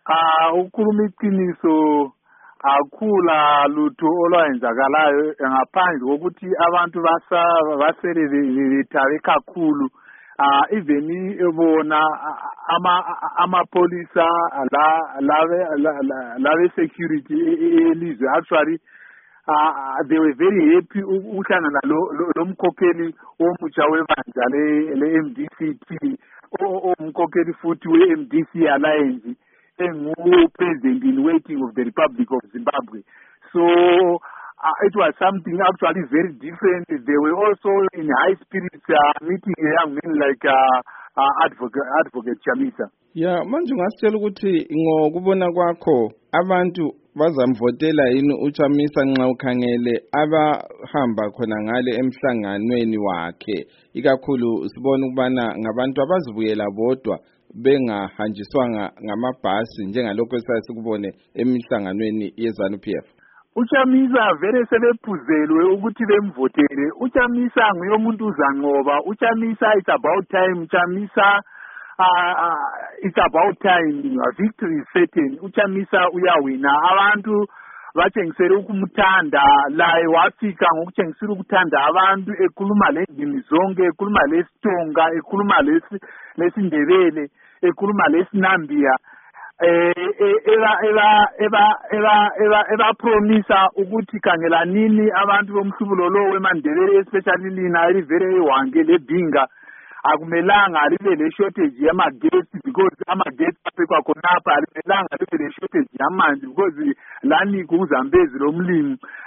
Ukhuluma iqiniso akhula lutho olwayenzakalayo ngaphandle kokuthi abantu basele bethabe kakhulu. Even ebona amapolisa lave security elizwe actually they were very happy ukuhlangana lo mkhokheli omutsha webandla le-MDC umkhokheli futhi we-MDC Alliance engu-president in waiting of the Republic of Zimbabwe. So it was something actually very different. They were also in high spirits meeting a young man like Advocate Chamisa. Yeah, manje ungasitshela ukuthi ngokubona kwakho abantu bazamvotela yini uChamisa nxa ukhangele abahamba khona ngale emhlanganweni wakhe, ikakhulu sibona ukubana ngabantu abazibuyela bodwa bengahanjiswanga ngamabhasi njengalokho esasikubone emihlanganweni yeZANU-PF. uChamisa vele sebephuzelwe ukuthi bemvotele. uChamisa nguye umuntu uzanqoba. uChamisa it's about time. Chamisa it's about time. Victory is certain. uChamisa uyawina. Abantu batshengisele ukumthanda, laye wafika ngokutshengisela ukuthanda abantu, ekhuluma lendimi zonke, ekhuluma lesiTonga, ekhuluma lesindebele, ekhuluma lesinambia, eba promisa ukuthi kangelanini abantu bomhlubulo lo weMandebele especially lina elivele eHwange leBhinga akumelanga libe le shortage yamagetsi because amagetsi aphekwa khonapha, alimelanga libe le shortage yamanzi because lani kuZambezi lomlimi.